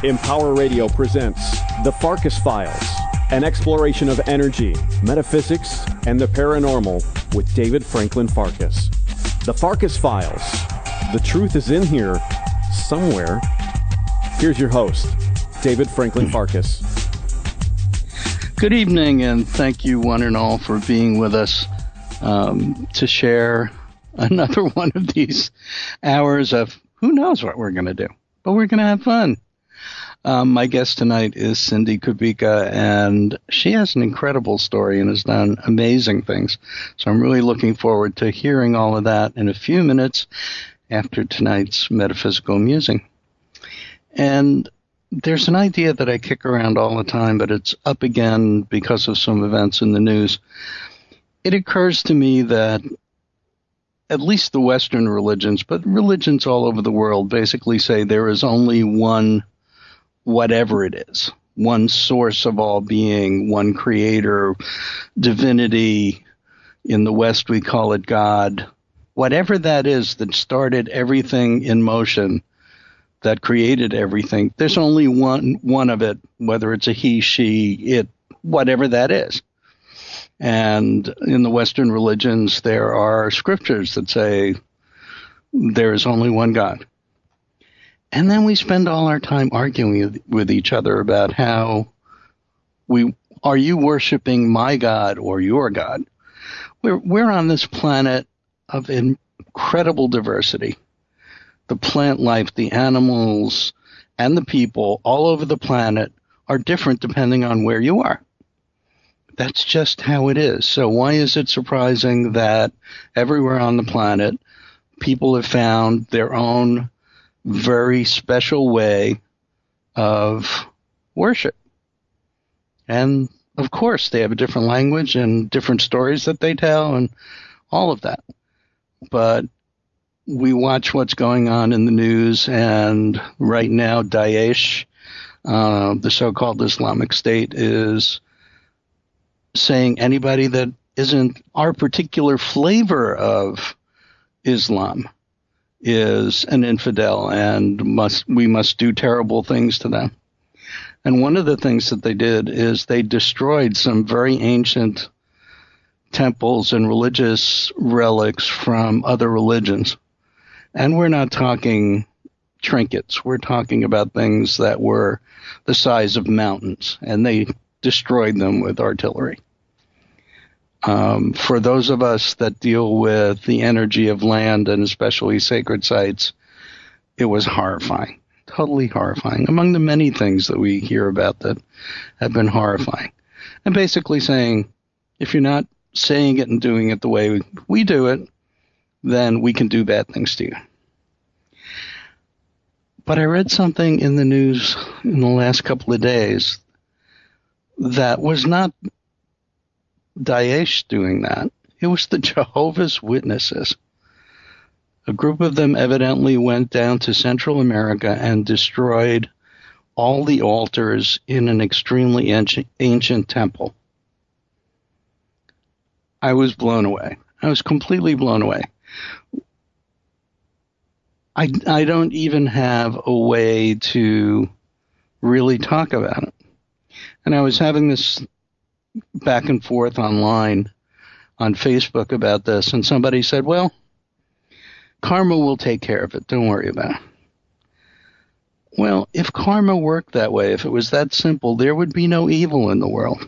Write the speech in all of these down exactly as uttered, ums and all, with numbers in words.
Empower Radio presents The Farkas Files, an exploration of energy, metaphysics, and the paranormal with David Franklin Farkas. The Farkas Files. The truth is in here somewhere. Here's your host, David Franklin Farkas. Good evening, and thank you one and all for being with us um, to share another one of these hours of who knows what we're going to do, but we're going to have fun. Um, my guest tonight is Cindy Kubica, and she has an incredible story and has done amazing things. So I'm really looking forward to hearing all of that in a few minutes after tonight's metaphysical musing. And there's an idea that I kick around all the time, but it's up again because of some events in the news. It occurs to me that at least the Western religions, but religions all over the world basically say there is only one whatever it is, one source of all being, one creator, divinity. In the West, we call it God. Whatever that is that started everything in motion, that created everything, there's only one one of it, whether it's a he, she, it, whatever that is. And in the Western religions, there are scriptures that say there is only one God. And then we spend all our time arguing with, with each other about how we are you worshiping my God or your God? We're we're on this planet of incredible diversity. The plant life, the animals, and the people all over the planet are different depending on where you are. That's just how it is. So why is it surprising that everywhere on the planet, people have found their own very special way of worship? And of course, they have a different language and different stories that they tell and all of that. But we watch what's going on in the news, and right now, Daesh, uh, the so-called Islamic State, is saying anybody that isn't our particular flavor of Islam is an infidel, and must we must do terrible things to them. And one of the things that they did is they destroyed some very ancient temples and religious relics from other religions. And we're not talking trinkets. We're talking about things that were the size of mountains, and they destroyed them with artillery. Um, for those of us that deal with the energy of land and especially sacred sites, it was horrifying, totally horrifying, among the many things that we hear about that have been horrifying. And basically saying, if you're not saying it and doing it the way we, we do it, then we can do bad things to you. But I read something in the news in the last couple of days that was not Daesh doing that. It was the Jehovah's Witnesses. A group of them evidently went down to Central America and destroyed all the altars in an extremely ancient, ancient temple. I was blown away. I was completely blown away. I, I don't even have a way to really talk about it. And I was having this back and forth online on Facebook about this, and somebody said, well, karma will take care of it. Don't worry about it. Well, if karma worked that way, if it was that simple, there would be no evil in the world,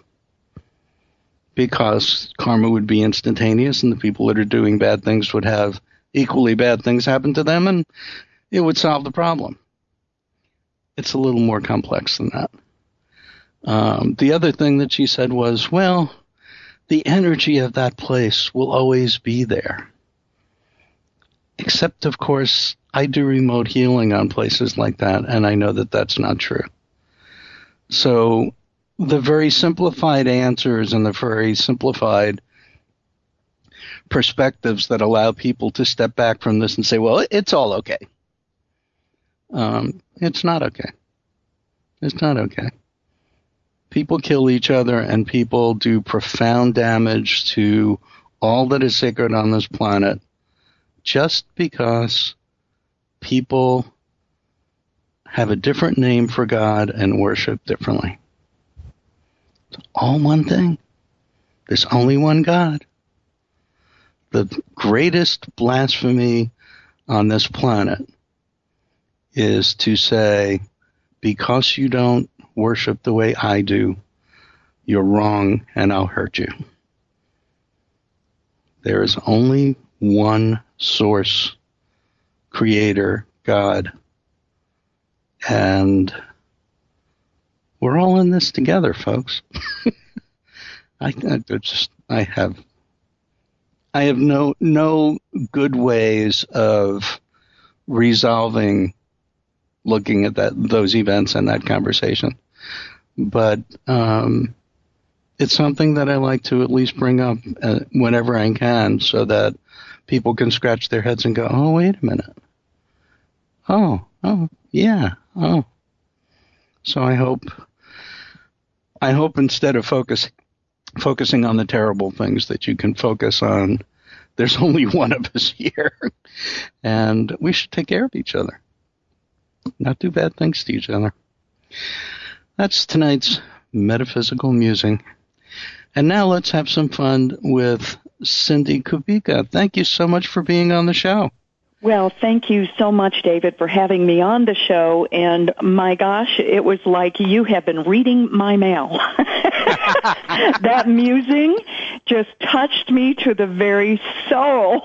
because karma would be instantaneous and the people that are doing bad things would have equally bad things happen to them, and it would solve the problem. It's a little more complex than that. Um, the other thing that she said was, well, the energy of that place will always be there. Except, of course, I do remote healing on places like that, and I know that that's not true. So the very simplified answers and the very simplified perspectives that allow people to step back from this and say, well, it's all okay. Um, it's not okay. It's not okay. People kill each other, and people do profound damage to all that is sacred on this planet just because people have a different name for God and worship differently. It's all one thing. There's only one God. The greatest blasphemy on this planet is to say, because you don't worship the way I do, you're wrong and I'll hurt you. There is only one source, creator, God, and we're all in this together, folks. I, I just, I have, I have no no good ways of resolving looking at that those events and that conversation, but um, it's something that I like to at least bring up uh, whenever I can, so that people can scratch their heads and go, "Oh, wait a minute. Oh, oh, yeah, oh." So I hope, I hope instead of focus, focusing on the terrible things, that you can focus on, there's only one of us here, and we should take care of each other. Not do bad things to each other. That's tonight's metaphysical musing. And now let's have some fun with Cindy Kubika. Thank you so much for being on the show. Well, thank you so much, David, for having me on the show. And my gosh, it was like you have been reading my mail. That musing just touched me to the very soul.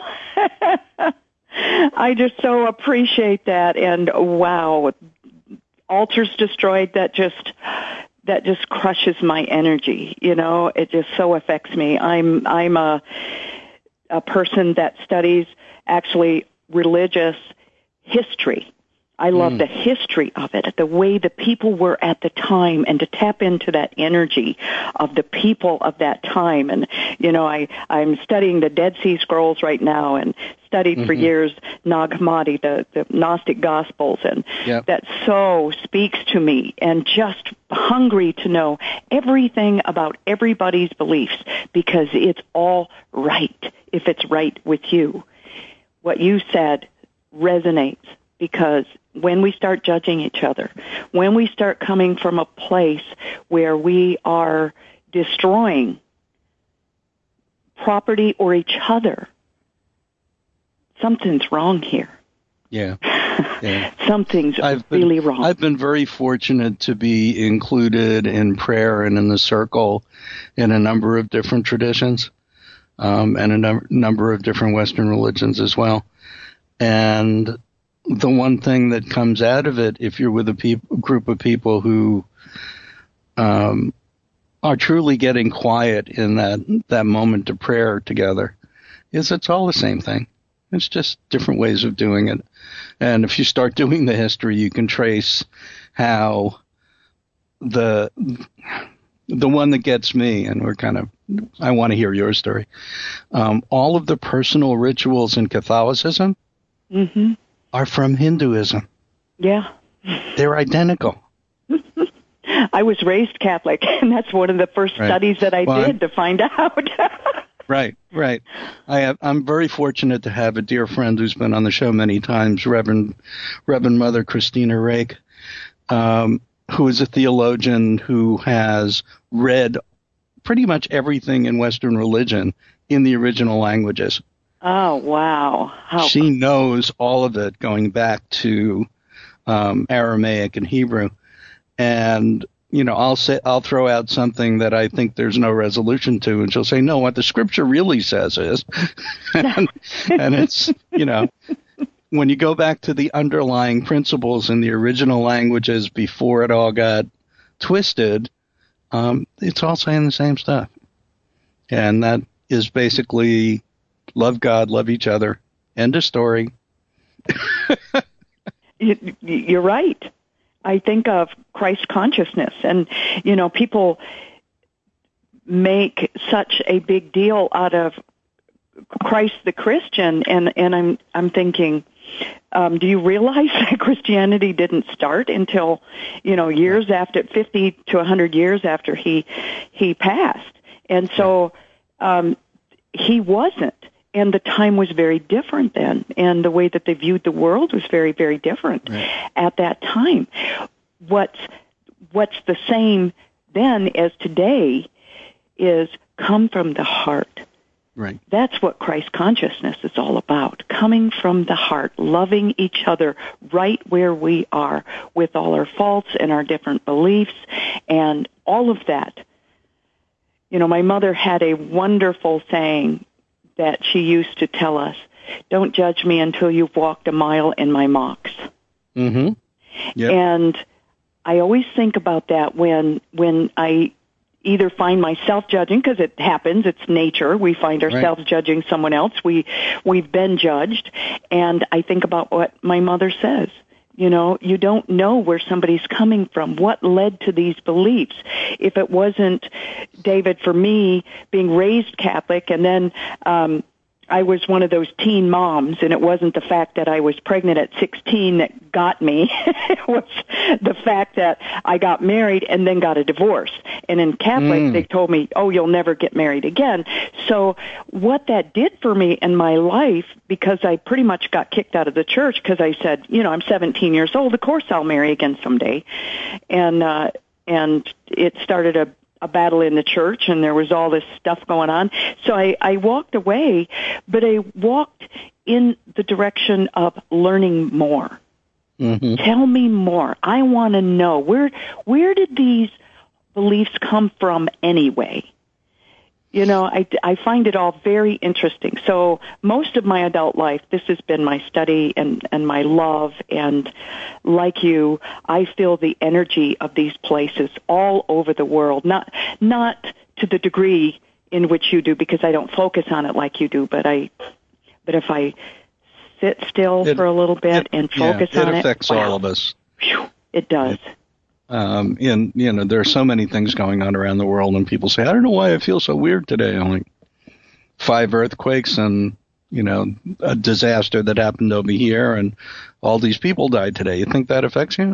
I just so appreciate that. And wow, altars destroyed, that just that just crushes my energy. You know, it just so affects me. I'm I'm a a person that studies actually religious history. I love mm. the history of it, the way the people were at the time, and to tap into that energy of the people of that time. And, you know, I, I'm studying the Dead Sea Scrolls right now, and studied mm-hmm. for years Nag Hammadi, the, the Gnostic Gospels, and yep. that so speaks to me, and just hungry to know everything about everybody's beliefs, because it's all right if it's right with you. What you said resonates, because when we start judging each other, when we start coming from a place where we are destroying property or each other, something's wrong here. Yeah. yeah. Something's I've really been, wrong. I've been very fortunate to be included in prayer and in the circle in a number of different traditions. Um, and a num- number of different Western religions as well. And the one thing that comes out of it, if you're with a peop- group of people who um, are truly getting quiet in that, that moment of prayer together, is it's all the same thing. It's just different ways of doing it. And if you start doing the history, you can trace how the... The one that gets me, and we're kind of, I want to hear your story. Um, all of the personal rituals in Catholicism mm-hmm. are from Hinduism. Yeah. They're identical. I was raised Catholic, and that's one of the first right. studies that I well, did I'm, to find out. right, right. I have, I'm very fortunate to have a dear friend who's been on the show many times, Reverend, Reverend Mother Christina Rake, um, who is a theologian who has read pretty much everything in Western religion in the original languages. Oh, wow. How she knows all of it going back to um, Aramaic and Hebrew. And, you know, I'll say, I'll throw out something that I think there's no resolution to, and she'll say, no, what the scripture really says is, and, and it's, you know, when you go back to the underlying principles in the original languages before it all got twisted, um, it's all saying the same stuff. And that is basically love God, love each other. End of story. You're right. I think of Christ consciousness, and, you know, people make such a big deal out of Christ the Christian, and, and I'm I'm thinking, um, do you realize that Christianity didn't start until, you know, years after, fifty to one hundred years after he he passed? And so um, he wasn't and the time was very different then, and the way that they viewed the world was very, very different right. at that time. What's what's the same then as today is come from the heart. Right. That's what Christ consciousness is all about, coming from the heart, loving each other right where we are with all our faults and our different beliefs and all of that. You know, my mother had a wonderful saying that she used to tell us, don't judge me until you've walked a mile in my mocks. Mm-hmm. Yep. And I always think about that when when I either find myself judging, because it happens, it's nature. We find ourselves right. judging someone else. We, we've been judged. And I think about what my mother says. You know, you don't know where somebody's coming from, what led to these beliefs. If it wasn't, David, for me, being raised Catholic, and then um I was one of those teen moms, and it wasn't the fact that I was pregnant at sixteen that got me. It was the fact that I got married and then got a divorce. And in Catholic, mm. they told me, oh, you'll never get married again. So what that did for me in my life, because I pretty much got kicked out of the church because I said, you know, I'm seventeen years old, of course I'll marry again someday. And, uh, and it started a a battle in the church, and there was all this stuff going on. So I, I walked away, but I walked in the direction of learning more. Mm-hmm. Tell me more. I want to know, where where did these beliefs come from anyway? You know, I, I find it all very interesting. So most of my adult life, this has been my study and, and my love. And like you, I feel the energy of these places all over the world. Not not to the degree in which you do, because I don't focus on it like you do. But I, but if I sit still it, for a little bit it, and focus yeah, on it, it affects wow, all of us. Whew, it does. It, Um, and, you know, there are so many things going on around the world, and people say, I don't know why I feel so weird today. I'm like, five earthquakes and, you know, a disaster that happened over here, and all these people died today. You think that affects you?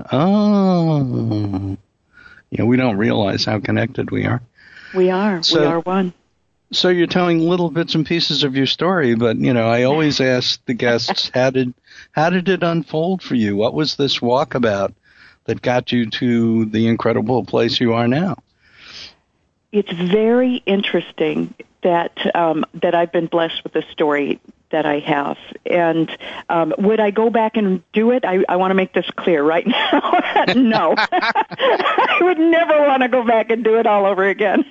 Oh. You know, we don't realize how connected we are. We are. So, we are one. So you're telling little bits and pieces of your story, but, you know, I always ask the guests, how did, how did it unfold for you? What was this walk about that got you to the incredible place you are now? It's very interesting that um, that I've been blessed with the story that I have. And um, would I go back and do it? I, I want to make this clear right now. No. I would never want to go back and do it all over again.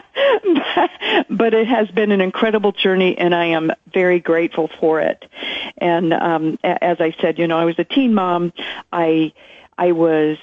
But it has been an incredible journey, and I am very grateful for it. And um, as I said, you know, I was a teen mom. I I was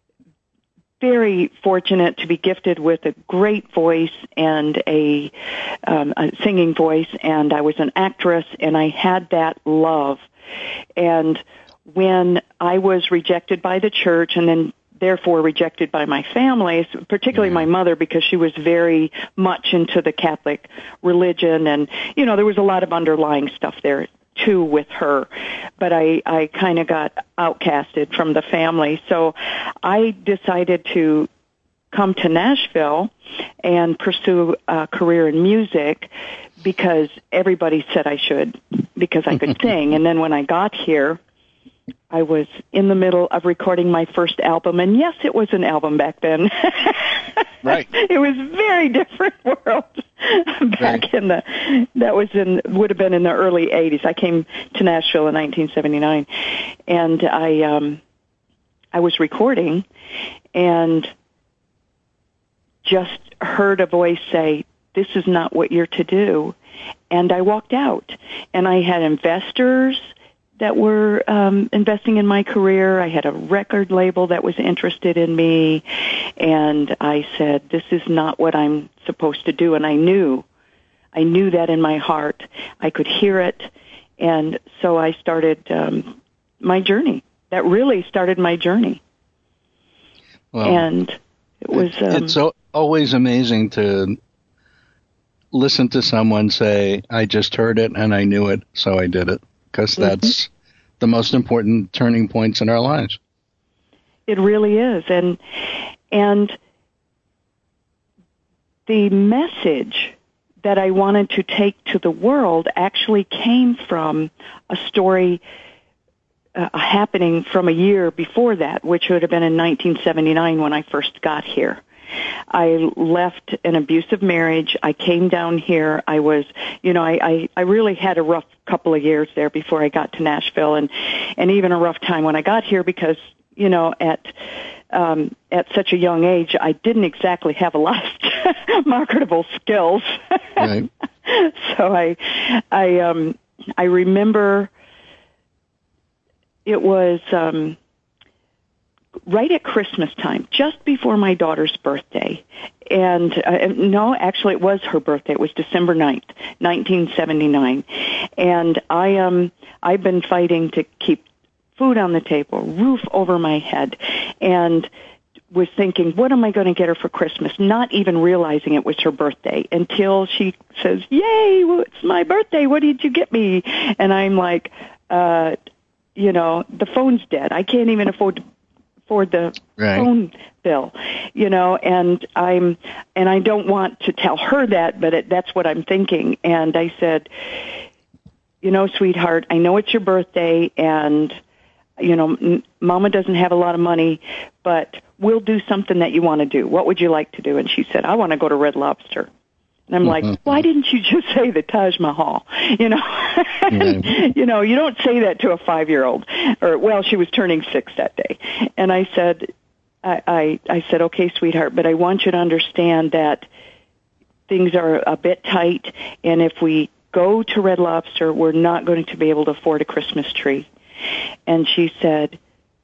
very fortunate to be gifted with a great voice and a, um, a singing voice, and I was an actress, and I had that love. And when I was rejected by the church, and then therefore rejected by my family, particularly my mother, because she was very much into the Catholic religion, and, you know, there was a lot of underlying stuff there too with her, but I, I kind of got outcasted from the family. So I decided to come to Nashville and pursue a career in music because everybody said I should, because I could sing. And then when I got here, I was in the middle of recording my first album, and yes, it was an album back then. Right. It was a very different world back right. in the, that was in, would have been in the early eighties. I came to Nashville in nineteen seventy-nine, and I, um, I was recording and just heard a voice say, this is not what you're to do. And I walked out, and I had investors that were um, investing in my career. I had a record label that was interested in me, and I said, this is not what I'm supposed to do. And I knew, I knew that in my heart. I could hear it, and so I started um, my journey. That really started my journey. Well, and it was... Um, it's so, always amazing to listen to someone say, I just heard it, and I knew it, so I did it. Because that's mm-hmm. the most important turning points in our lives. It really is. And and the message that I wanted to take to the world actually came from a story uh, happening from a year before that, which would have been in nineteen seventy-nine when I first got here. I left an abusive marriage. I came down here. I was, you know, I, I, I really had a rough couple of years there before I got to Nashville, and, and even a rough time when I got here because, you know, at um, at such a young age, I didn't exactly have a lot of marketable skills. Right. So I, I, um, I remember it was um, right at Christmas time, just before my daughter's birthday. And uh, no, actually, it was her birthday. It was December ninth, nineteen seventy-nine. And I um, I've been fighting to keep food on the table, roof over my head, and was thinking, what am I going to get her for Christmas? Not even realizing it was her birthday until she says, yay, well, it's my birthday. What did you get me? And I'm like, uh, you know, the phone's dead. I can't even afford to afford the right. phone bill, you know, and I'm, and I don't want to tell her that, but it, that's what I'm thinking. And I said, you know, sweetheart, I know it's your birthday, and you know, m- Mama doesn't have a lot of money, but we'll do something that you want to do. What would you like to do? And she said, I want to go to Red Lobster. And I'm mm-hmm. like, why didn't you just say the Taj Mahal? You know, mm-hmm. you know, you don't say that to a five-year-old. Or, well, she was turning six that day. And I said, I, I, I said, okay, sweetheart, but I want you to understand that things are a bit tight, and if we go to Red Lobster, we're not going to be able to afford a Christmas tree. And she said,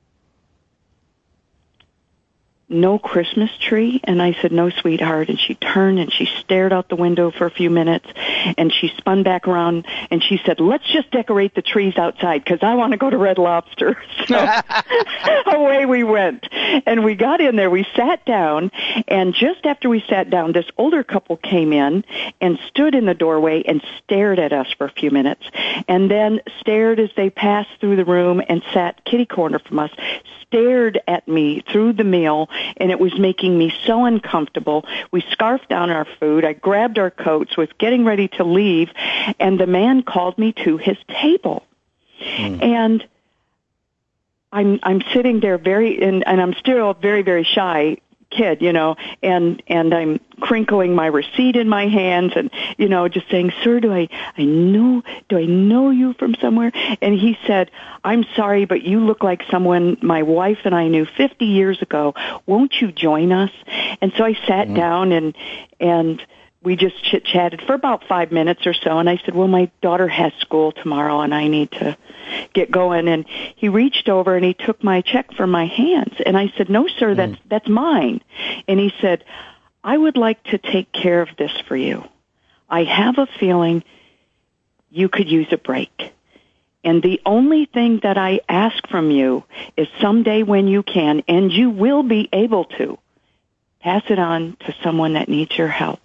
no Christmas tree? And I said, no, sweetheart. And she turned and she stared out the window for a few minutes, and she spun back around and she said, let's just decorate the trees outside because I want to go to Red Lobster. So away we went. And we got in there, we sat down, and just after we sat down, this older couple came in and stood in the doorway and stared at us for a few minutes, and then stared as they passed through the room and sat kitty corner from us, stared at me through the meal, and it was making me so uncomfortable. We scarfed down our food. I grabbed our coats, was getting ready to leave, and the man called me to his table. Mm. And I'm I'm sitting there very, and, and I'm still a very, very shy kid, you know, and and I'm crinkling my receipt in my hands, and you know, just saying, "Sir, do I I know do I know you from somewhere?" And he said, "I'm sorry, but you look like someone my wife and I knew fifty years ago. Won't you join us?" And so I sat mm-hmm. down and and we just chit chatted for about five minutes or so. And I said, "Well, my daughter has school tomorrow, and I need to get going." And he reached over and he took my check from my hands. And I said, "No, sir, that's, mm. that's mine." And he said, "I would like to take care of this for you. I have a feeling you could use a break. And the only thing that I ask from you is someday when you can, and you will be able to, pass it on to someone that needs your help."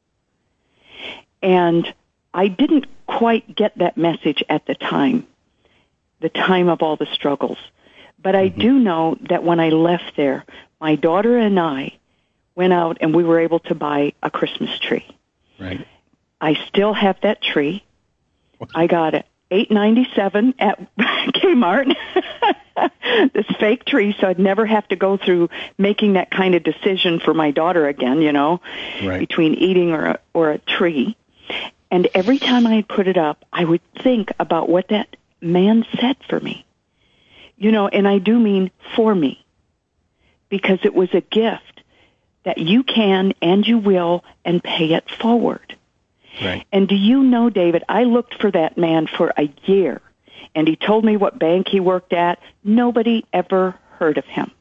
And I didn't quite get that message at the time, the time of all the struggles. But I mm-hmm. do know that when I left there, my daughter and I went out and we were able to buy a Christmas tree. Right. I still have that tree. I got it eight ninety-seven at Kmart, this fake tree, so I'd never have to go through making that kind of decision for my daughter again, you know, right. between eating or a, or a tree. And every time I put it up, I would think about what that man said for me. You know, and I do mean for me, because it was a gift that you can and you will and pay it forward. Right. And do you know, David, I looked for that man for a year, and he told me what bank he worked at. Nobody ever heard of him.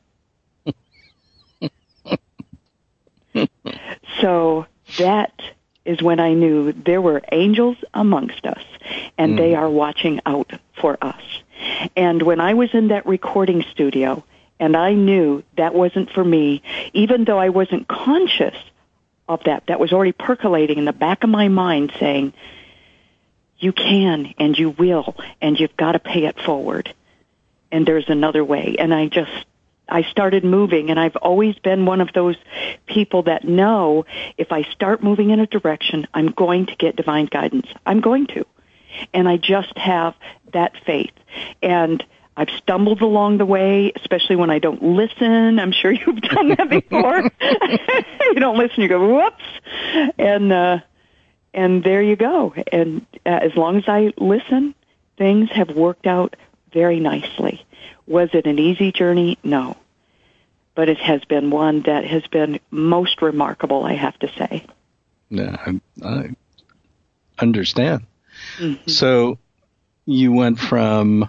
So that is when I knew there were angels amongst us, and mm. they are watching out for us. And when I was in that recording studio, and I knew that wasn't for me, even though I wasn't conscious of that, that was already percolating in the back of my mind saying, you can and you will, and you've got to pay it forward. And there's another way. And I just, I started moving, and I've always been one of those people that know if I start moving in a direction, I'm going to get divine guidance. I'm going to. And I just have that faith. And I've stumbled along the way, especially when I don't listen. I'm sure you've done that before. You don't listen, you go, whoops. And, uh, and there you go. And uh, as long as I listen, things have worked out very nicely. Was it an easy journey? No. But it has been one that has been most remarkable, I have to say. Yeah, I, I understand. Mm-hmm. So you went from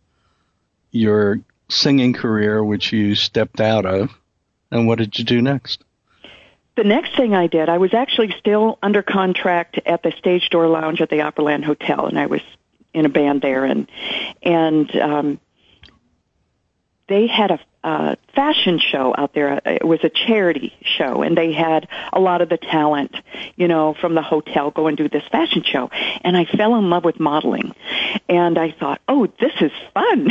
your singing career, which you stepped out of, and what did you do next? The next thing I did, I was actually still under contract at the Stage Door Lounge at the Opryland Hotel, and I was in a band there, and and um, they had a, a fashion show out there. It was a charity show, and they had a lot of the talent, you know, from the hotel go and do this fashion show. And I fell in love with modeling, and I thought, oh, this is fun,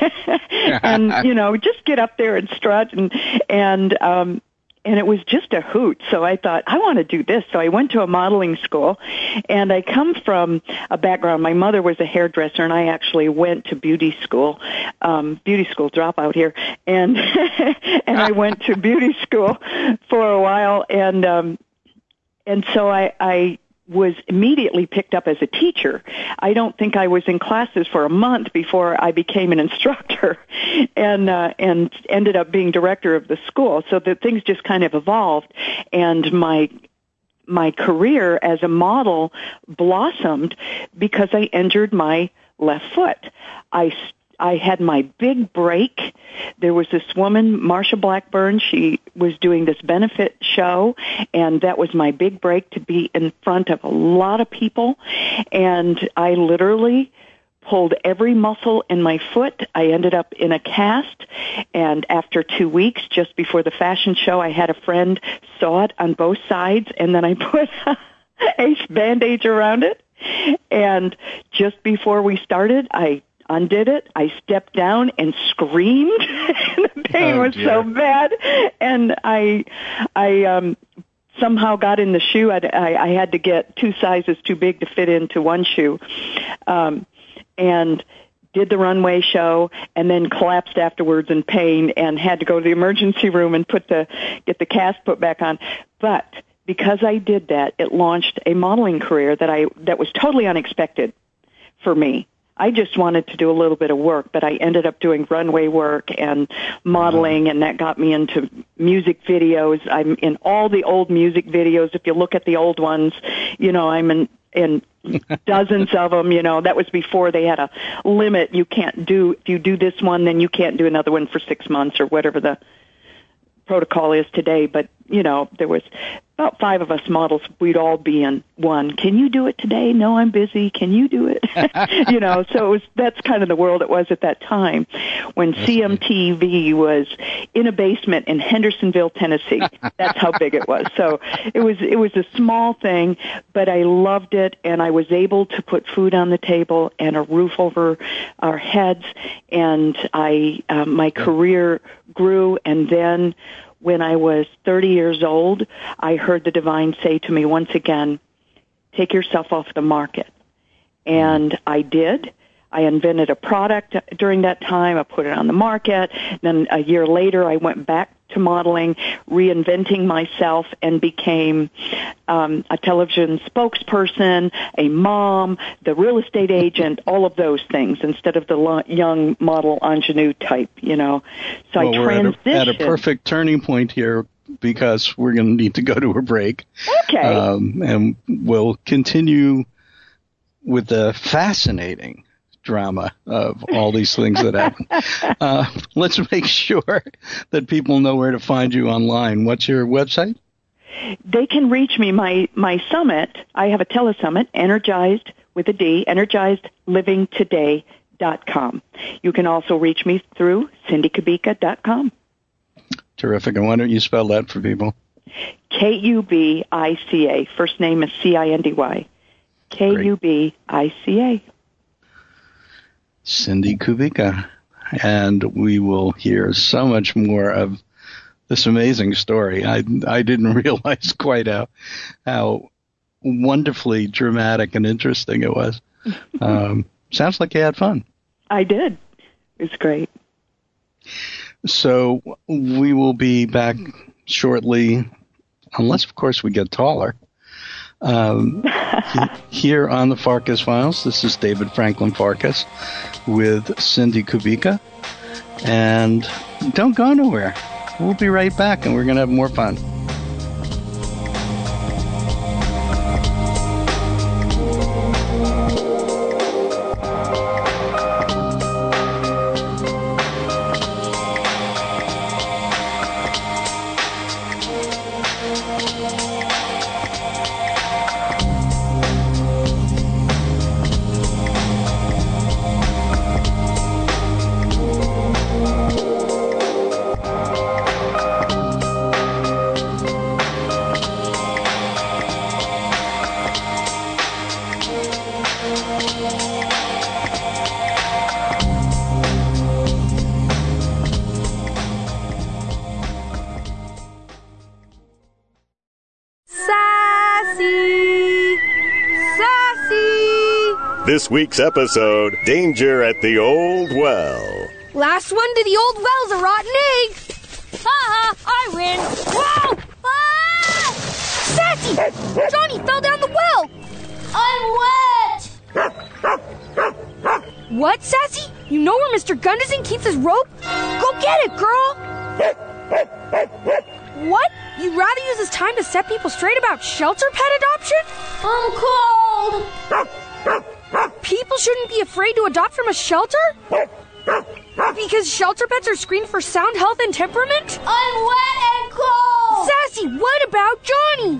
and you know, just get up there and strut, and and um, and it was just a hoot. So I thought, I want to do this. So I went to a modeling school, and I come from a background. My mother was a hairdresser, and I actually went to beauty school, um, beauty school dropout here, and and I went to beauty school for a while, and um, and so I, I was immediately picked up as a teacher. I don't think I was in classes for a month before I became an instructor, and uh, and ended up being director of the school. So that things just kind of evolved, and my my career as a model blossomed because I injured my left foot. I I had my big break. There was this woman, Marsha Blackburn. She was doing this benefit show, and that was my big break, to be in front of a lot of people. And I literally pulled every muscle in my foot. I ended up in a cast, and after two weeks, just before the fashion show, I had a friend saw it on both sides, and then I put a bandage around it. And just before we started, I undid it. I stepped down and screamed. The pain oh, was dear. so bad, and I, I um, somehow got in the shoe. I, I, I had to get two sizes too big to fit into one shoe, um, and did the runway show, and then collapsed afterwards in pain, and had to go to the emergency room and put the get the cast put back on. But because I did that, it launched a modeling career that I that was totally unexpected for me. I just wanted to do a little bit of work, but I ended up doing runway work and modeling, and that got me into music videos. I'm in all the old music videos. If you look at the old ones, you know, I'm in, in dozens of them. You know, that was before they had a limit. You can't do, if you do this one, then you can't do another one for six months or whatever the protocol is today. But, you know, there was about five of us models. We'd all be in one. Can you do it today? No, I'm busy. Can you do it? You know, so it was, that's kind of the world it was at that time when that's C M T V was in a basement in Hendersonville, Tennessee. That's how big it was. So it was, it was a small thing, but I loved it, and I was able to put food on the table and a roof over our heads, and I, uh, my career grew. And then when I was thirty years old, I heard the divine say to me once again, take yourself off the market. And I did. I invented a product during that time. I put it on the market. Then a year later, I went back to modeling, reinventing myself, and became um, a television spokesperson, a mom, the real estate agent, all of those things, instead of the lo- young model ingenue type, you know. So well, I we're transitioned. At a, at a perfect turning point here, because we're going to need to go to a break. Okay. Um, and we'll continue with the fascinating drama of all these things that happen. Uh, let's make sure that people know where to find you online. What's your website? They can reach me. My, my summit, I have a telesummit, Energized with a D, energized living today dot com. You can also reach me through cindy kubica dot com. Terrific. And why don't you spell that for people? K U B I C A. First name is C I N D Y. K U B I C A. Cindy Kubica. and we will hear so much more of this amazing story. I I didn't realize quite how how wonderfully dramatic and interesting it was. Um, sounds like you had fun. I did. It was great. So we will be back shortly, unless, of course, we get taller. Um, here on the Farkas Files, this is David Franklin Farkas with Cindy Kubica. And don't go nowhere. We'll be right back, and we're going to have more fun. This week's episode, Danger at the Old Well. Last one to the old well's a rotten egg. Ha ha, I win. Whoa! Ah! Sassy! Johnny fell down the well. I'm wet. What, Sassy? You know where Mister Gunderson keeps his rope? Go get it, girl. What? You'd rather use this time to set people straight about shelter pet adoption? I'm cold. People shouldn't be afraid to adopt from a shelter? Because shelter pets are screened for sound health and temperament? I'm wet and cold! Sassy, what about Johnny?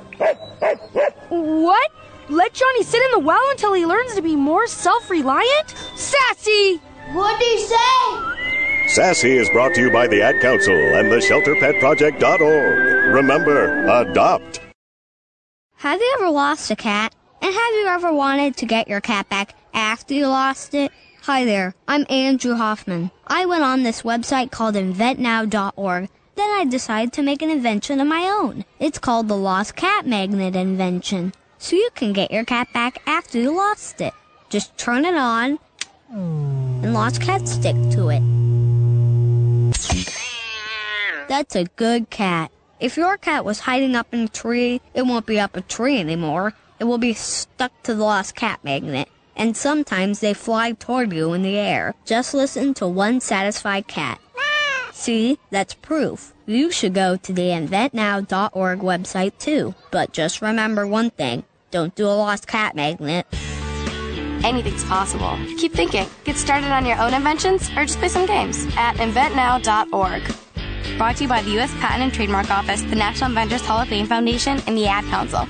What? Let Johnny sit in the well until he learns to be more self-reliant? Sassy! What'd he say? Sassy is brought to you by the Ad Council and the shelter pet project dot org. Remember, adopt. Have you ever lost a cat? And have you ever wanted to get your cat back after you lost it? Hi there, I'm Andrew Hoffman. I went on this website called invent now dot org. Then I decided to make an invention of my own. It's called the Lost Cat Magnet Invention. So you can get your cat back after you lost it. Just turn it on, and lost cats stick to it. That's a good cat. If your cat was hiding up in a tree, it won't be up a tree anymore. It will be stuck to the lost cat magnet, and sometimes they fly toward you in the air. Just listen to one satisfied cat. See, that's proof. You should go to the invent now dot org website too. But just remember one thing. Don't do a lost cat magnet. Anything's possible. Keep thinking. Get started on your own inventions or just play some games at invent now dot org. Brought to you by the U S Patent and Trademark Office, the National Inventors Hall of Fame Foundation, and the Ad Council.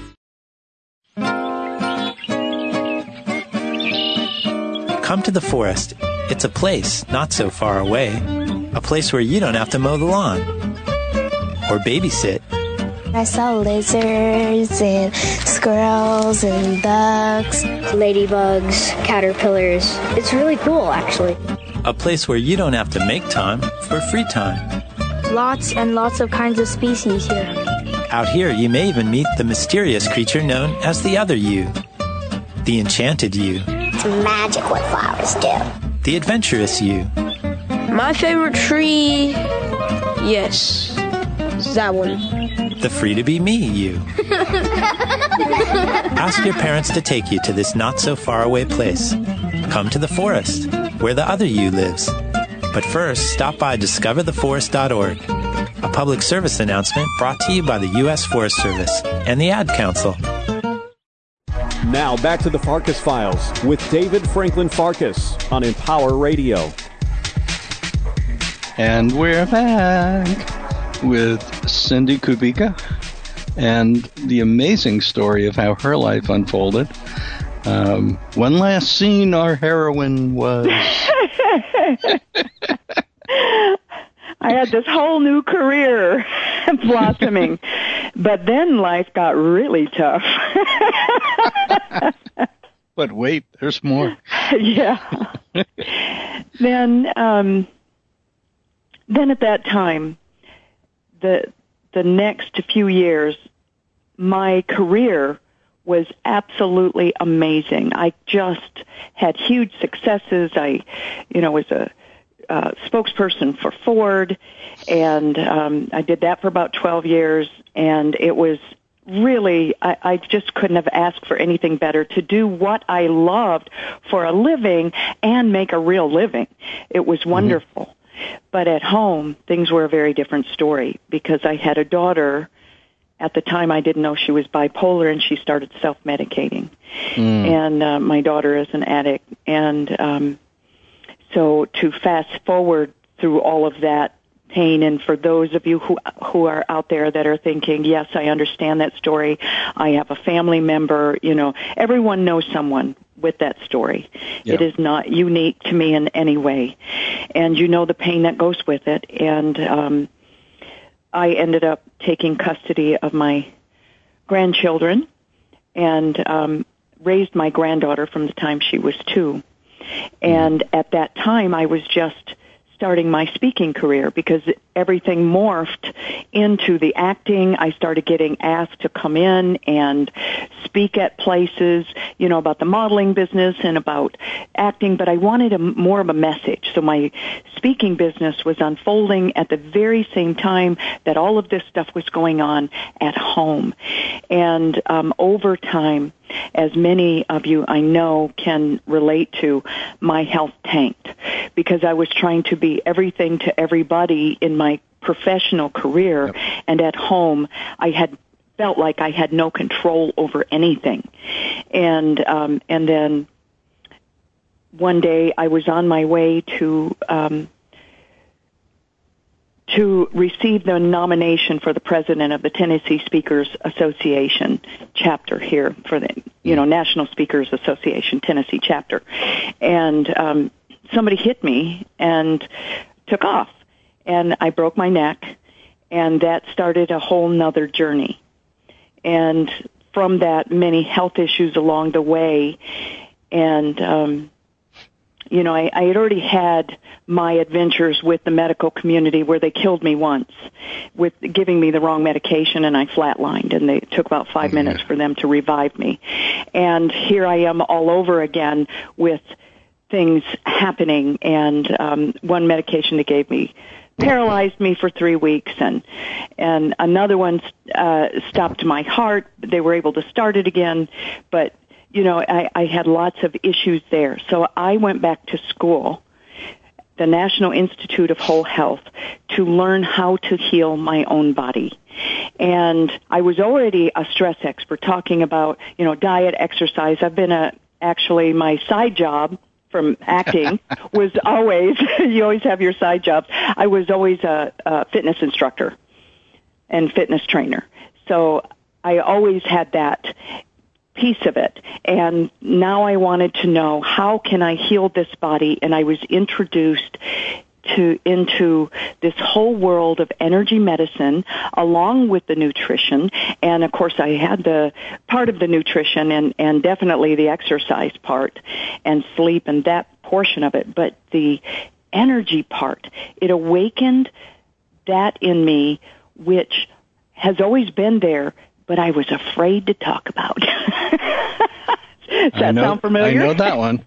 Come to the forest. It's a place not so far away. A place where you don't have to mow the lawn or babysit. I saw lizards and squirrels and ducks, ladybugs, caterpillars. It's really cool, actually. A place where you don't have to make time for free time. Lots and lots of kinds of species here. Out here, you may even meet the mysterious creature known as the other you. The enchanted you. It's magic what flowers do. The adventurous you. My favorite tree, yes, that one. The free-to-be-me you. Ask your parents to take you to this not-so-far-away place. Come to the forest, where the other you lives. But first, stop by discover the forest dot org, a public service announcement brought to you by the U S Forest Service and the Ad Council. Now back to the Farkas Files with David Franklin Farkas on Empower Radio. And we're back with Cindy Kubica and the amazing story of how her life unfolded. Um, one last scene, our heroine was... I had this whole new career blossoming, but then life got really tough. But wait, there's more. Yeah. then, um, then at that time, the the next few years, my career was absolutely amazing. I just had huge successes. I, you know, was a uh, spokesperson for Ford, and um, I did that for about twelve years, and it was really, I, I just couldn't have asked for anything better to do what I loved for a living and make a real living. It was wonderful. Mm-hmm. But at home, things were a very different story because I had a daughter. At the time, I didn't know she was bipolar, and she started self-medicating. Mm. And uh, my daughter is an addict. And um, so to fast forward through all of that pain, and for those of you who who are out there that are thinking, yes, I understand that story. I have a family member, you know, everyone knows someone with that story. Yeah. It is not unique to me in any way. And you know the pain that goes with it. And um, I ended up taking custody of my grandchildren and um, raised my granddaughter from the time she was two. And mm. at that time, I was just starting my speaking career because everything morphed into the acting. I started getting asked to come in and speak at places, you know, about the modeling business and about acting, but I wanted a, more of a message. So my speaking business was unfolding at the very same time that all of this stuff was going on at home. And um, over time, as many of you I know can relate to, my health tanked because I was trying to be everything to everybody in my professional career, yep. and at home I had felt like I had no control over anything. And um, and then one day I was on my way to um, to receive the nomination for the president of the Tennessee Speakers Association chapter here for the, you know, National Speakers Association Tennessee chapter. And um, somebody hit me and took off, and I broke my neck, and that started a whole nother journey. And from that, many health issues along the way, and um, you know, I, I had already had my adventures with the medical community where they killed me once with giving me the wrong medication, and I flatlined, and they, it took about five mm-hmm. minutes for them to revive me. And here I am all over again with things happening, and um, one medication they gave me paralyzed me for three weeks, and and another one uh, stopped my heart. They were able to start it again, but you know, I, I had lots of issues there. So I went back to school, the National Institute of Whole Health, to learn how to heal my own body. And I was already a stress expert, talking about, you know, diet, exercise. I've been a, actually my side job from acting was always, you always have your side jobs. I was always a, a fitness instructor and fitness trainer. So I always had that piece of it. And now I wanted to know, how can I heal this body? And I was introduced to into this whole world of energy medicine along with the nutrition. And of course I had the part of the nutrition and, and definitely the exercise part and sleep and that portion of it. But the energy part, it awakened that in me, which has always been there, but I was afraid to talk about. Does that know, sound familiar? I know that one.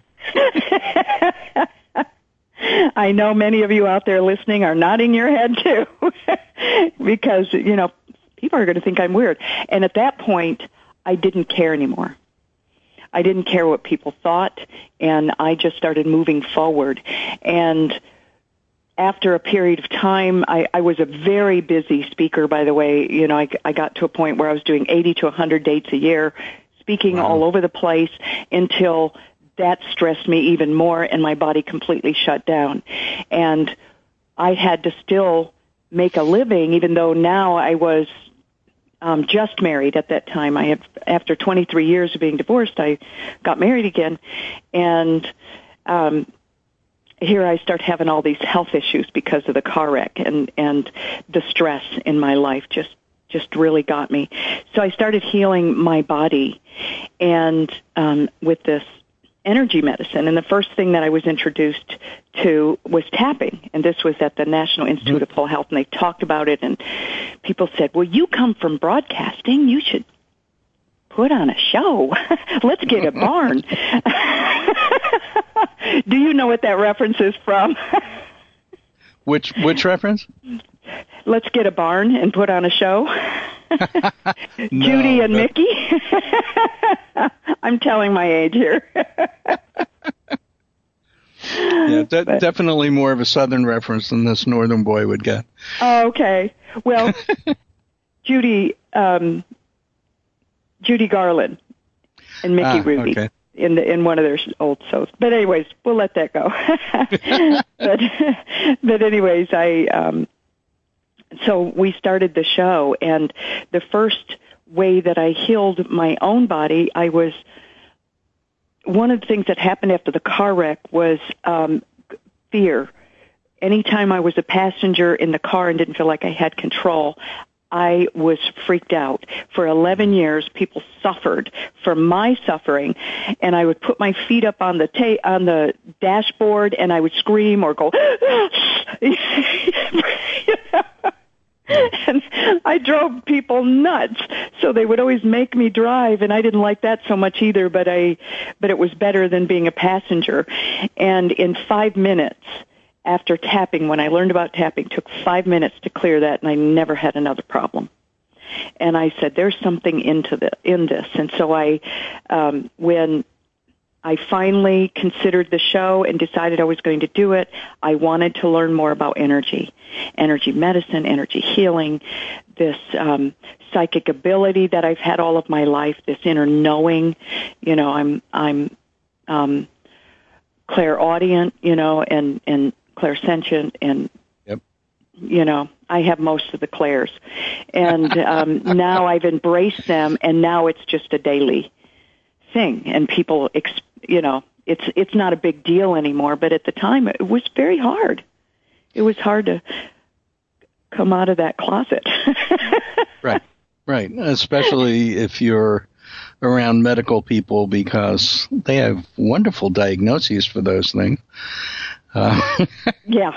I know many of you out there listening are nodding your head too, because, you know, people are going to think I'm weird. And at that point, I didn't care anymore. I didn't care what people thought, and I just started moving forward. And after a period of time, I, I was a very busy speaker, by the way. You know, I, I got to a point where I was doing eighty to one hundred dates a year, speaking wow. all over the place, until that stressed me even more and my body completely shut down. And I had to still make a living, even though now I was um, just married at that time. I had, after twenty-three years of being divorced, I got married again. And um, here I start having all these health issues because of the car wreck, and, and the stress in my life just just really got me. So I started healing my body, and um, with this energy medicine. And the first thing that I was introduced to was tapping. And this was at the National Institute mm-hmm. of Whole Health, and they talked about it. And people said, well, you come from broadcasting. You should put on a show. Let's get a barn. Do you know what that reference is from? Which which reference? Let's get a barn and put on a show. No, Judy and but... Mickey. I'm telling my age here. Yeah, de- but, definitely more of a Southern reference than this Northern boy would get. Oh, okay. Well, Judy, um, Judy Garland and Mickey ah, Ruby okay. in the in one of their old shows. But anyways, we'll let that go. but but anyways, I. Um, So we started the show, and the first way that I healed my own body, I was, one of the things that happened after the car wreck was um, fear. Anytime I was a passenger in the car and didn't feel like I had control, I was freaked out. For eleven years, people suffered from my suffering, and I would put my feet up on the ta- on the dashboard, and I would scream or go, you know? And I drove people nuts, so they would always make me drive, and I didn't like that so much either, but I, but it was better than being a passenger. And in five minutes after tapping, when I learned about tapping, it took five minutes to clear that, and I never had another problem. And I said, there's something into the, in this. And so I, um, when I finally considered the show and decided I was going to do it, I wanted to learn more about energy, energy medicine, energy healing, this um, psychic ability that I've had all of my life, this inner knowing. You know, I'm I'm um, clairaudient, you know, and and clairsentient, and yep. you know, I have most of the clairs, and um, now I've embraced them, and now it's just a daily thing, and people. Exp- You know, it's it's not a big deal anymore, but at the time it was very hard. It was hard to come out of that closet. Right, right. Especially if you're around medical people, because they have wonderful diagnoses for those things. Uh, yeah.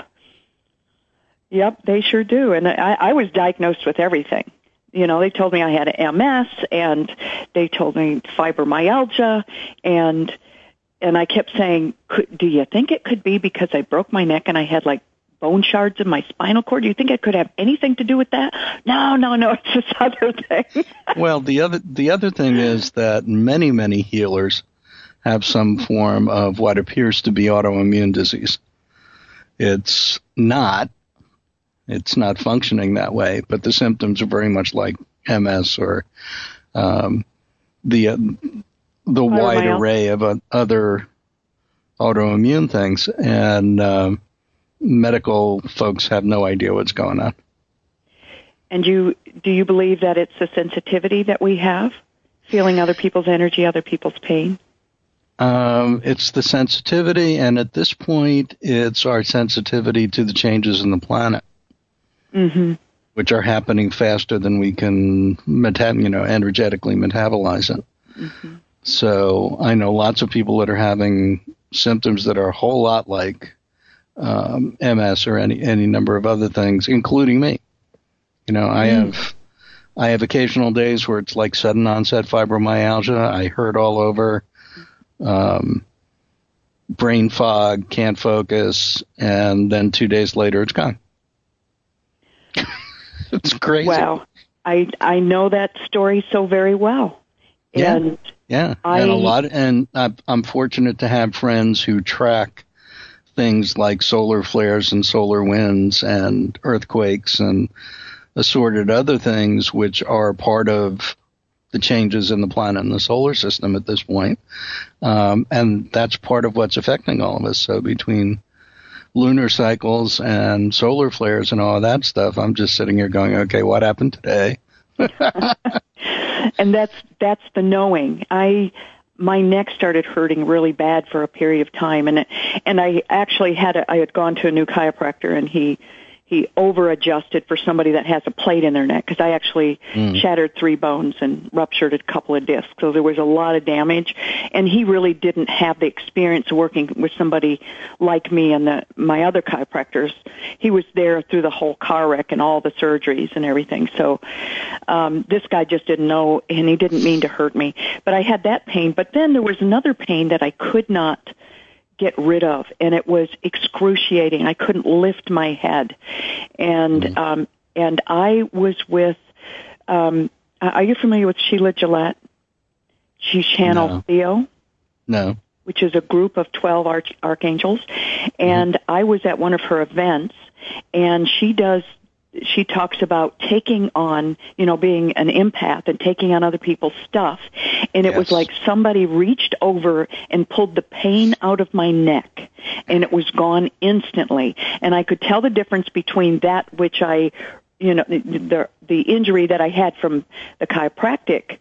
Yep, they sure do. And I, I was diagnosed with everything. You know, they told me I had M S, and they told me fibromyalgia, and and I kept saying, could, do you think it could be because I broke my neck and I had, like, bone shards in my spinal cord? Do you think it could have anything to do with that? No, no, no, it's this other thing. Well, the other the other thing is that many, many healers have some form of what appears to be autoimmune disease. It's not. It's not functioning that way, but the symptoms are very much like M S or um, the uh, the wide array of uh, other autoimmune things, and um, medical folks have no idea what's going on. And you do you believe that it's the sensitivity that we have, feeling other people's energy, other people's pain? Um, it's the sensitivity, and at this point, it's our sensitivity to the changes in the planet. Mm-hmm. Which are happening faster than we can, meta- you know, energetically metabolize it. Mm-hmm. So I know lots of people that are having symptoms that are a whole lot like um, M S or any any number of other things, including me. You know, I mm. have I have occasional days where it's like sudden onset fibromyalgia. I hurt all over, um, brain fog, can't focus, and then two days later it's gone. It's crazy. Wow. I I know that story so very well. Yeah. And yeah. I, and a lot, and I'm fortunate to have friends who track things like solar flares and solar winds and earthquakes and assorted other things, which are part of the changes in the planet and the solar system at this point. Um, and that's part of what's affecting all of us. So between lunar cycles and solar flares and all of that stuff, I'm just sitting here going, okay, what happened today? And that's that's the knowing. I my neck started hurting really bad for a period of time, and and I actually had a, I had gone to a new chiropractor, and he he over-adjusted for somebody that has a plate in their neck, because I actually mm. shattered three bones and ruptured a couple of discs. So there was a lot of damage, and he really didn't have the experience working with somebody like me and the, my other chiropractors. He was there through the whole car wreck and all the surgeries and everything. So um, this guy just didn't know, and he didn't mean to hurt me. But I had that pain. But then there was another pain that I could not get rid of, and it was excruciating. I couldn't lift my head, and mm. um, and I was with. Um, are you familiar with Sheila Gillette? She channels no. Theo. No. Which is a group of twelve arch- archangels, and mm. I was at one of her events, and she does. She talks about taking on, you know, being an empath and taking on other people's stuff. And it yes. was like somebody reached over and pulled the pain out of my neck, and it was gone instantly. And I could tell the difference between that which I, you know, the, the injury that I had from the chiropractic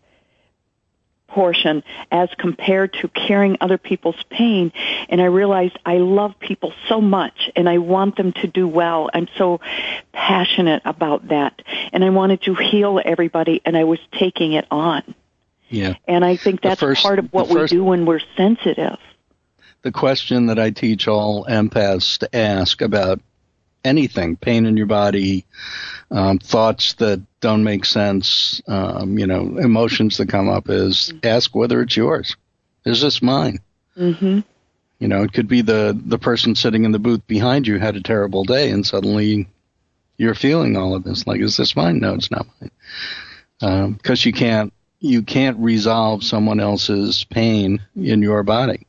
portion as compared to carrying other people's pain. And I realized I love people so much, and I want them to do well. I'm so passionate about that, and I wanted to heal everybody, and I was taking it on. Yeah. And I think that's first, part of what first, we do when we're sensitive. The question that I teach all empaths to ask about anything, pain in your body, um, thoughts that don't make sense, um, you know, emotions that come up, is mm-hmm. ask whether it's yours. Is this mine? Mm-hmm. You know, it could be the, the person sitting in the booth behind you had a terrible day, and suddenly you're feeling all of this. Like, is this mine? No, it's not mine. Because um, you can't you can't resolve someone else's pain in your body.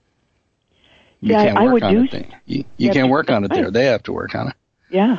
You yeah, can't I work would on do, it. There. You, you yeah, can't work on it there. They have to work on it. Yeah.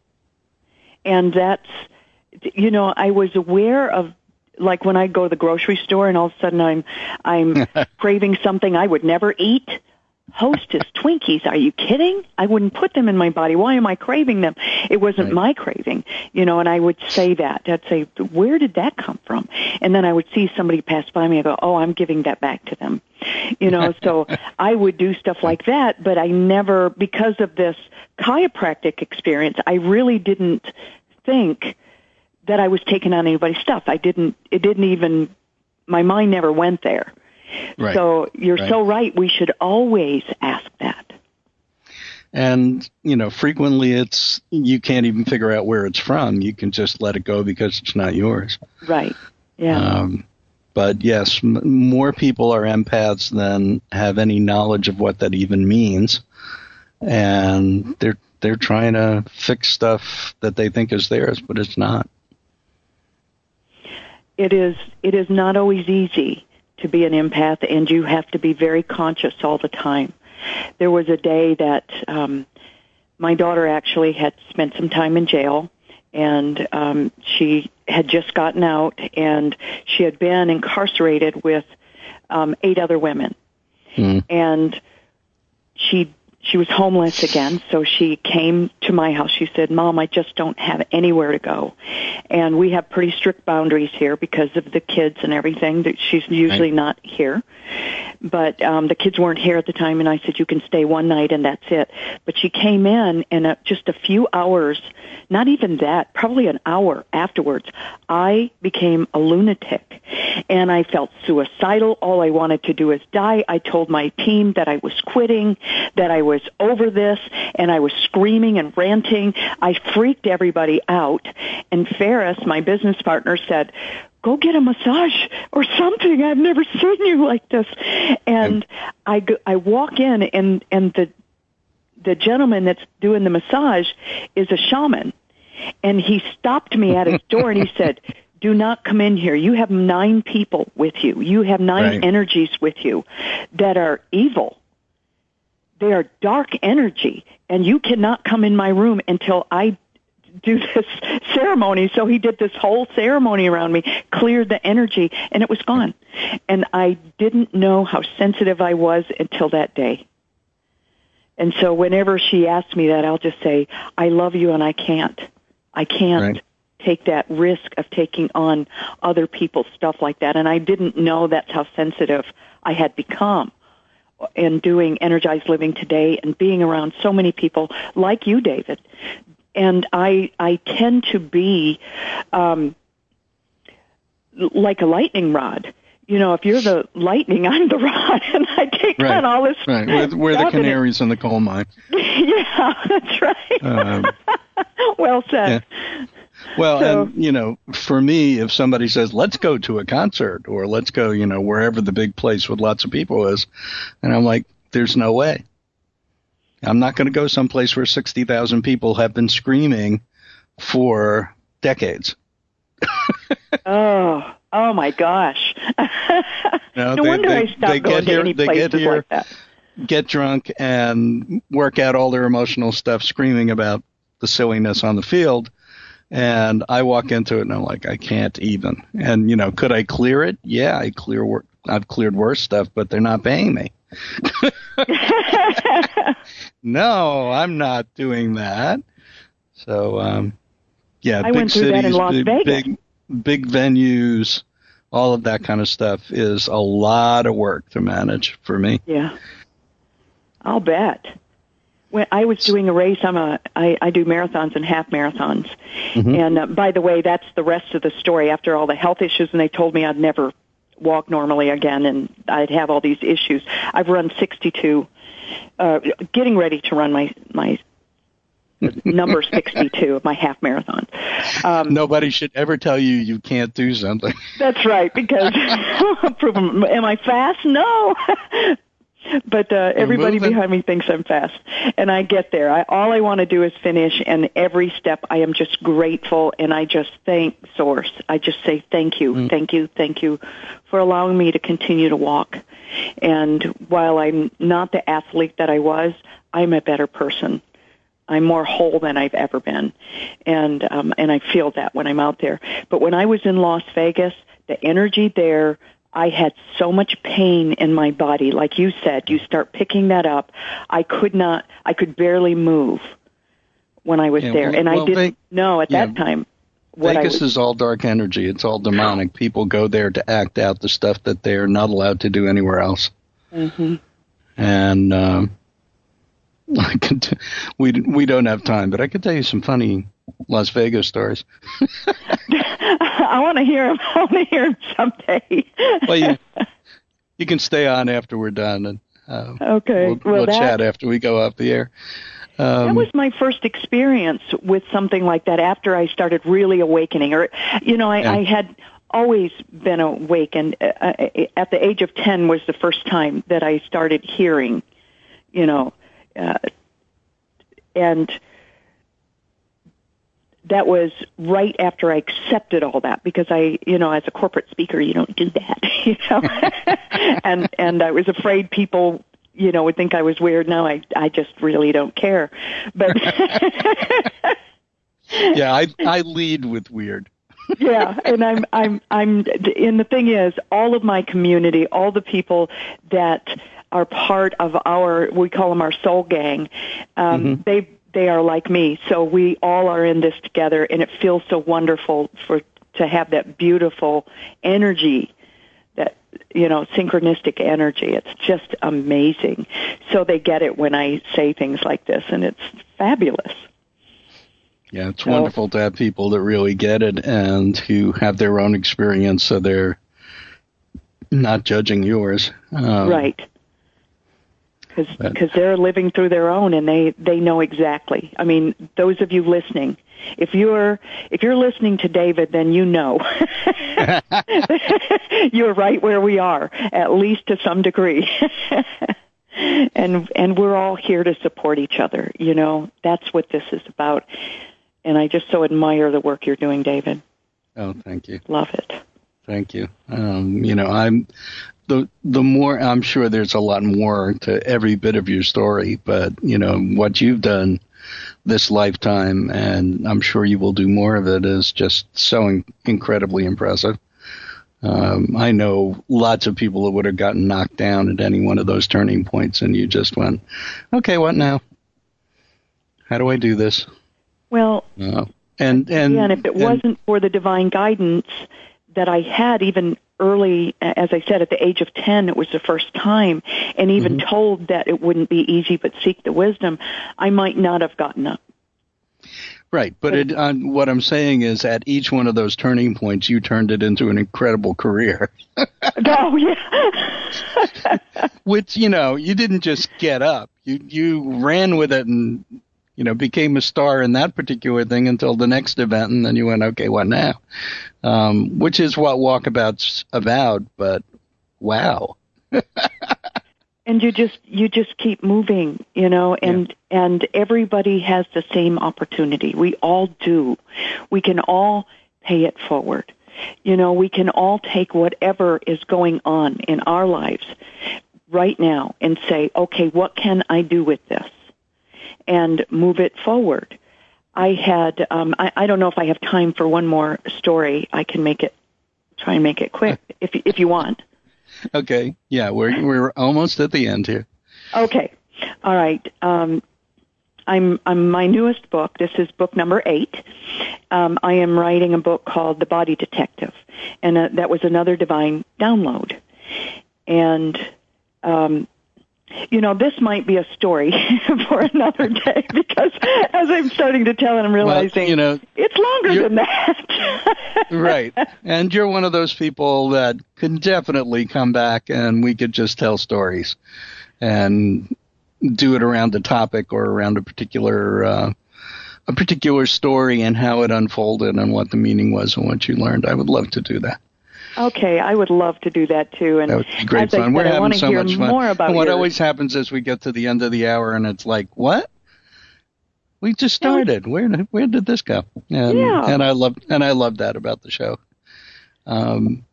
And that's, you know, I was aware of, like when I go to the grocery store and all of a sudden I'm I'm craving something I would never eat. Hostess Twinkies, are you kidding? I wouldn't put them in my body. Why am I craving them? It wasn't right. my craving, you know, and I would say that. I'd say, where did that come from? And then I would see somebody pass by me and go, oh, I'm giving that back to them. You know, so I would do stuff like that, but I never, because of this chiropractic experience, I really didn't think that I was taking on anybody's stuff. I didn't, it didn't even, my mind never went there. Right. So you're right. so right. We should always ask that. And, you know, frequently it's, you can't even figure out where it's from. You can just let it go because it's not yours. Right. Yeah. Um, but yes, m- more people are empaths than have any knowledge of what that even means. And they're, they're trying to fix stuff that they think is theirs, but it's not. It is, it is not always easy to be an empath, and you have to be very conscious all the time. There was a day that um, my daughter actually had spent some time in jail, and um, she had just gotten out, and she had been incarcerated with um, eight other women. Mm. And she she was homeless again, so she came to my house. She said, Mom, I just don't have anywhere to go. And we have pretty strict boundaries here because of the kids and everything. That she's usually right. not here. But um, the kids weren't here at the time, and I said, you can stay one night, and that's it. But she came in, and uh, just a few hours, not even that, probably an hour afterwards, I became a lunatic. And I felt suicidal. All I wanted to do is die. I told my team that I was quitting, that I was over this, and I was screaming and ranting. I freaked everybody out. And Ferris, my business partner, said, go get a massage or something. I've never seen you like this. And I, go, I walk in, and, and the the gentleman that's doing the massage is a shaman. And he stopped me at his door, and he said, do not come in here. You have nine people with you. You have nine right. energies with you that are evil. They are dark energy, and you cannot come in my room until I do this ceremony. So he did this whole ceremony around me, cleared the energy, and it was gone. And I didn't know how sensitive I was until that day. And so whenever she asks me that, I'll just say, I love you, and I can't. I can't right. take that risk of taking on other people's stuff like that. And I didn't know that's how sensitive I had become in doing Energized Living today and being around so many people like you, David, and I I tend to be um, like a lightning rod. You know, if you're the lightning, I'm the rod, and I take right. on all this. Right, we're, we're the canaries in the coal mine. Yeah, that's right. Um, well said. Yeah. Well, so, and, you know, for me, if somebody says, let's go to a concert, or let's go, you know, wherever the big place with lots of people is, and I'm like, there's no way. I'm not going to go someplace where sixty thousand people have been screaming for decades. oh, oh my gosh. No, no they, wonder they, I stopped they going get to here, any they places get here, like that. Get drunk and work out all their emotional stuff screaming about the silliness on the field. And I walk into it and I'm like, I can't even. And, you know, could I clear it? Yeah, I clear wor- I've cleared worse stuff, but they're not paying me. No, I'm not doing that. So, um, yeah, I big went through cities, that in Las big, Vegas. big, big venues, all of that kind of stuff is a lot of work to manage for me. Yeah, I'll bet. When I was doing a race, I'm a, I, I do marathons and half marathons. Mm-hmm. And uh, by the way, that's the rest of the story. After all the health issues, and they told me I'd never walk normally again, and I'd have all these issues. I've run sixty-two, uh, getting ready to run my my number sixty-two of my half marathon. Um, Nobody should ever tell you you can't do something. That's right, because prove 'em. Am I fast? No. But uh, everybody behind me thinks I'm fast, and I get there. I, all I want to do is finish, and every step I am just grateful, and I just thank Source. I just say thank you, mm. thank you, thank you for allowing me to continue to walk. And while I'm not the athlete that I was, I'm a better person. I'm more whole than I've ever been, and um, and I feel that when I'm out there. But when I was in Las Vegas, the energy there, I had so much pain in my body. Like you said, you start picking that up. I could not, I could barely move when I was yeah, there. Well, and I well, didn't Ve- know at yeah, that time what Vegas I was. is all dark energy. It's all demonic. People go there to act out the stuff that they're not allowed to do anywhere else. Mm-hmm. And um, I can t- we, we don't have time, but I can tell you some funny Las Vegas stories. I want to hear him. I want to hear him someday. Well, you, you can stay on after we're done, and uh, okay. we'll, well, we'll that, chat after we go off the air. Um, that was my first experience with something like that after I started really awakening. Or, you know, I, yeah. I had always been awakened. Uh, at the age of ten was the first time that I started hearing, you know, uh, and that was right after I accepted all that, because I, you know, as a corporate speaker, you don't do that, you know, and, and I was afraid people, you know, would think I was weird. No, I, I just really don't care. But yeah, I, I lead with weird. Yeah. And I'm, I'm, I'm, and the thing is, all of my community, all the people that are part of our, we call them our soul gang, um, mm-hmm. they They are like me, so we all are in this together, and it feels so wonderful for to have that beautiful energy, that, you know, synchronistic energy. It's just amazing. So they get it when I say things like this, and it's fabulous. Yeah, it's so wonderful to have people that really get it and who have their own experience, so they're not judging yours. Um, right. Because they're living through their own, and they, they know exactly. I mean, those of you listening, if you're if you're listening to David, then you know you're right where we are, at least to some degree. and and we're all here to support each other. You know, that's what this is about. And I just so admire the work you're doing, David. Oh, thank you. Love it. Thank you. Um, you know, I'm. The the more, I'm sure there's a lot more to every bit of your story, but, you know, what you've done this lifetime, and I'm sure you will do more of it, is just so in, incredibly impressive. Um, I know lots of people that would have gotten knocked down at any one of those turning points, and you just went, okay, what now? How do I do this? Well, uh, and, and, and if it and, wasn't for the divine guidance that I had even early, as I said, at the age of ten, it was the first time, and even mm-hmm. told that it wouldn't be easy, but seek the wisdom, I might not have gotten up. Right, but it, uh, what I'm saying is at each one of those turning points, you turned it into an incredible career. Oh, yeah. Which, you know, you didn't just get up. You you ran with it and, you know, became a star in that particular thing until the next event, and then you went, okay, what now? Um, which is what Walkabout's about, but wow. And you just you just keep moving, you know, and yeah. and everybody has the same opportunity. We all do. We can all pay it forward. You know, we can all take whatever is going on in our lives right now and say, okay, what can I do with this? And move it forward. I had, um, I, I don't know if I have time for one more story. I can make it, try and make it quick if if you want. Okay. Yeah, we're we're almost at the end here. Okay. All right. Um, I'm I'm my newest book. This is book number eight. Um, I am writing a book called The Body Detective, and uh, that was another divine download. And um, you know, this might be a story for another day because as I'm starting to tell it, I'm realizing well, you know, it's longer than that. Right. And you're one of those people that can definitely come back and we could just tell stories and do it around a topic or around a particular uh, a particular story and how it unfolded and what the meaning was and what you learned. I would love to do that. Okay, I would love to do that too. And that would be great as fun. I We're said, I having so hear much fun. More about and what yours. always happens is we get to the end of the hour and it's like, what? We just started. Where where did this go? And, yeah. and I love and I love that about the show. Um,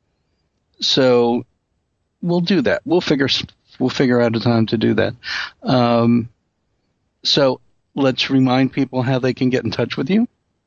so we'll do that. We'll figure we'll figure out a time to do that. Um, so let's remind people how they can get in touch with you.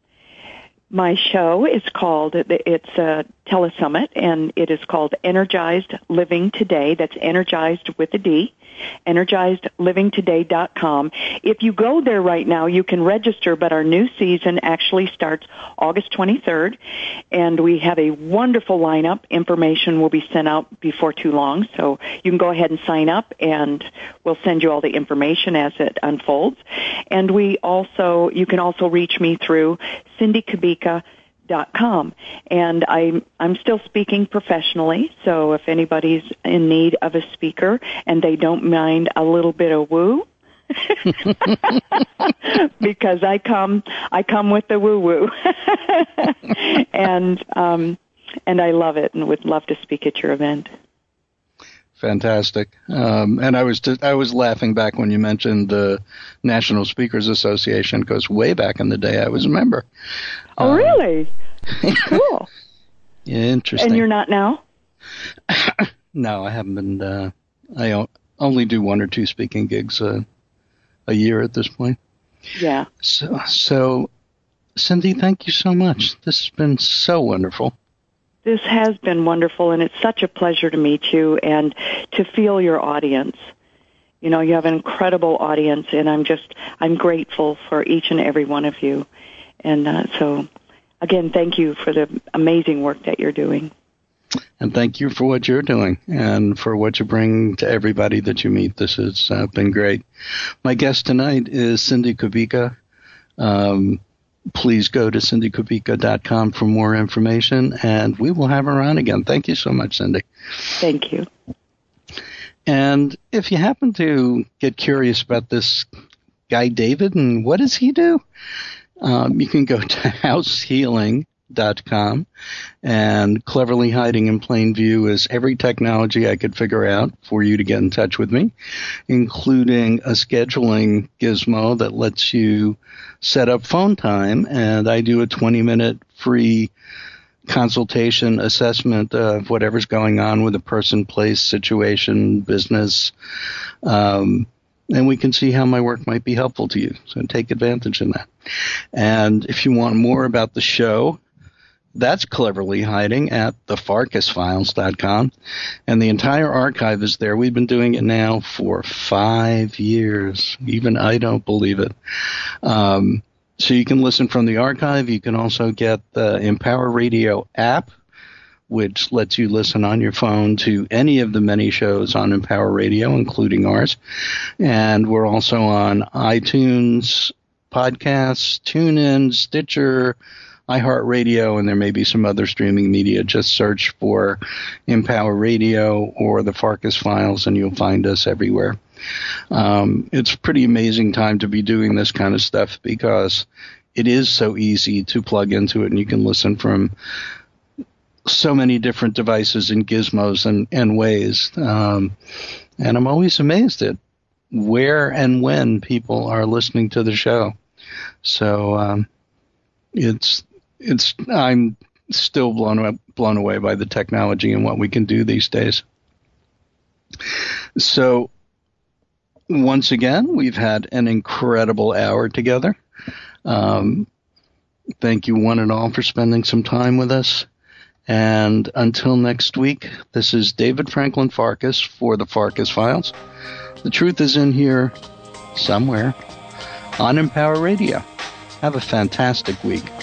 My show is called, it's a telesummit, and it is called Energized Living Today. That's energized with a D, energized living today dot com. If you go there right now, you can register, but our new season actually starts August twenty-third, and we have a wonderful lineup. Information will be sent out before too long, so you can go ahead and sign up, and we'll send you all the information as it unfolds. And we also, you can also reach me through Cindy Kubika dot com, and I'm I'm still speaking professionally. So if anybody's in need of a speaker and they don't mind a little bit of woo, because I come I come with the woo woo, and um and I love it and would love to speak at your event. Fantastic. Um, and I was just, I was laughing back when you mentioned the National Speakers Association, because way back in the day I was a member. Oh, um, really? Cool. Yeah, interesting. And you're not now? No, I haven't been. Uh, I only do one or two speaking gigs uh, a year at this point. Yeah. So, so, Cindy, thank you so much. This has been so wonderful. This has been wonderful, and it's such a pleasure to meet you and to feel your audience. You know, you have an incredible audience, and I'm just, I'm grateful for each and every one of you. And uh, so, again, thank you for the amazing work that you're doing. And thank you for what you're doing and for what you bring to everybody that you meet. This has uh, been great. My guest tonight is Cindy Kubika. Um, Please go to Cindy Kubika dot com for more information, and we will have her on again. Thank you so much, Cindy. Thank you. And if you happen to get curious about this guy, David, and what does he do, um, you can go to house healing dot com, and Cleverly Hiding in Plain View is every technology I could figure out for you to get in touch with me, including a scheduling gizmo that lets you set up phone time, and I do a twenty-minute free consultation assessment of whatever's going on with a person, place, situation, business, um, and we can see how my work might be helpful to you. So take advantage of that. And if you want more about the show, that's Cleverly Hiding at the farkas files dot com, and the entire archive is there. We've been doing it now for five years. Even I don't believe it. Um, so you can listen from the archive. You can also get the Empower Radio app, which lets you listen on your phone to any of the many shows on Empower Radio, including ours. And we're also on iTunes, podcasts, TuneIn, Stitcher, iHeartRadio, and there may be some other streaming media. Just search for Empower Radio or the Farkas Files, and you'll find us everywhere. Um, it's a pretty amazing time to be doing this kind of stuff because it is so easy to plug into it, and you can listen from so many different devices and gizmos and, and ways. Um, and I'm always amazed at where and when people are listening to the show. So um, it's it's I'm still blown blown away by the technology and what we can do these days. So once again, we've had an incredible hour together. Um, thank you one and all for spending some time with us. And until next week, this is David Franklin Farkas for the Farkas Files. The truth is in here somewhere on Empower Radio. Have a fantastic week.